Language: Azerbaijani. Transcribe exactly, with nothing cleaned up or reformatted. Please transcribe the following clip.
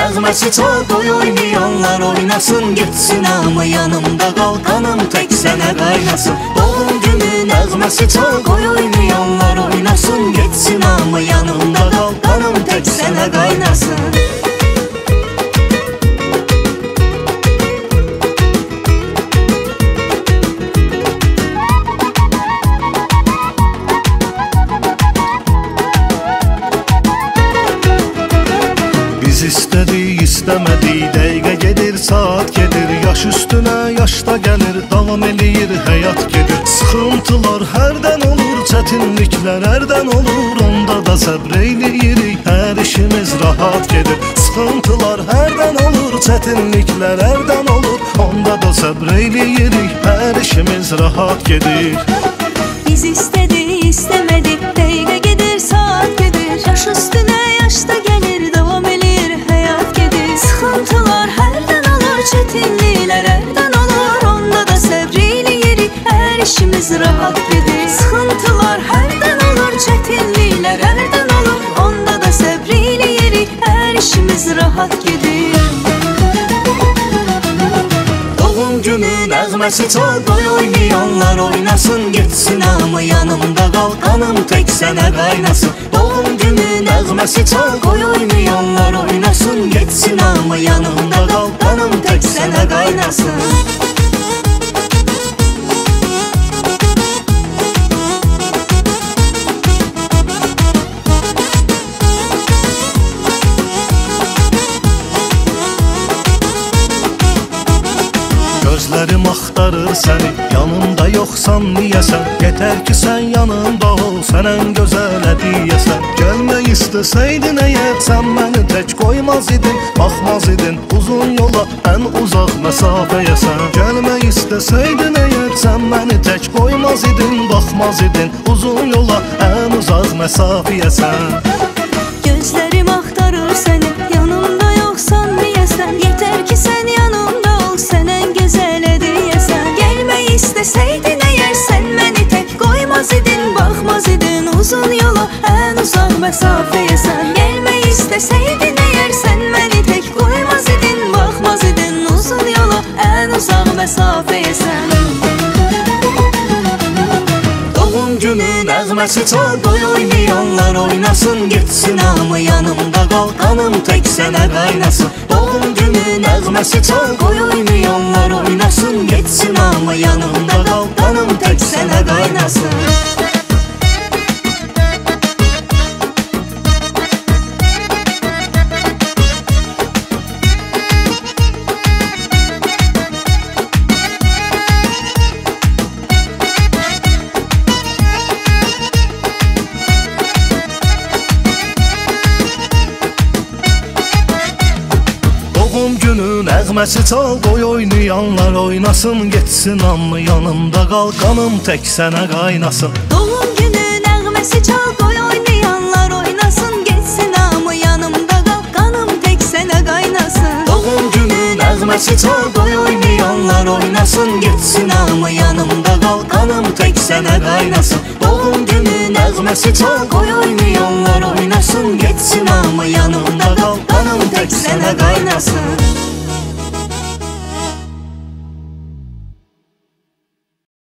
nəğməsi çal, qoy oynayanlar oynasın, getsin amma yanımda qal, qanım tək sənə qaynasın. Doğum günü nəğməsi çal, qoy oynayanlar oynasın, getsin amma yanımda qal, qanım tək sənə qaynasın. Biz istədik, istəmədik, dəqiqə gedir, saat gedir, yaş üstünə yaşda gəlir, davam eləyir, həyat gedir. Sıxıntılar hərdən olur, çətinliklər hərdən olur, onda da səbr eləyirik, hər işimiz rahat gedir. Sıxıntılar hərdən olur, çətinliklər hərdən olur, onda da səbr eləyirik, hər işimiz rahat gedir. Biz istədik, istəmədik, dəqiqə gedir, saat gedir, yaş üstünə yaşda gəlir, davam eləyir, həyat gedir. Sıxıntılar hərdən olur, çətinliklər hərdən olur, onda da səbr eləyirik, hər işimiz rahat gedir. Sıxıntılar hərdən olur, çətinliklər hərdən olur, onda da səbr eləyirik, hər işimiz rahat gedir. Doğum günü nəğməsi çal, qoy oynayanlar oynasın, getsin amma yanımda qal, qanım tək sənə qaynasın. Doğum günü nəğməsi çal, qoy oynayanlar oynasın, getsin amma yanımda qal, qanım tək sənə qaynasın. Gözlərim axtarır səni, yanımda yoxsan niyəsən? Yetər ki sən yanımda ol, sənən gözəl hədiyəsən. Gəlmək istəsəydin əgər, sən məni tək qoymaz idin, baxmaz idin uzun yola, ən uzaq məsafəyəsən. Gəlmək istəsəydin əgər, sən məni tək qoymaz idin, baxmaz idin uzun yola, ən uzaq məsafəyəsən. Gözlərim axtarır səni, yanımda yoxsan niyəsən? Yetər ki sən yanımda ol, sənən gözəl hədiyəsən. Gəlmək istəsəydin əgər, sən məni tək qoymaz idin, baxmaz idin uzun yola, ən uzaq məsafəyəsən. Gəlmək istəsəydin əgər, sən məni tək qoymaz idin, baxmaz idin uzun yola, ən uzaq məsafəyəsən. Doğum günü nəğməsi çal, qoy oynayanlar oynasın, getsin amma yanımda qal, qanım tək sənə qaynasın. Doğum günü nəğməsi çal, qoy oynayanlar oynasın, getsin amma yanımda qal, qanım tək sənə qaynasın. Doğum günü nəğməsi çal, qoy oynayanlar oynasın, getsin amma yanımda qal, qanım tək sənə qaynasın. Doğum günü nəğməsi çal, qoy oynayanlar oynasın, getsin amma yanımda qal, qanım tək sənə qaynasın. Doğum günü nəğməsi çal, qoy oynayanlar oynasın, getsin amma yanımda qal, qanım tək sənə qaynasın. Doğum günü nəğməsi çal, qoy oynayanlar oynasın, getsin amma yanımda qal, qanım tək sənə qaynasın.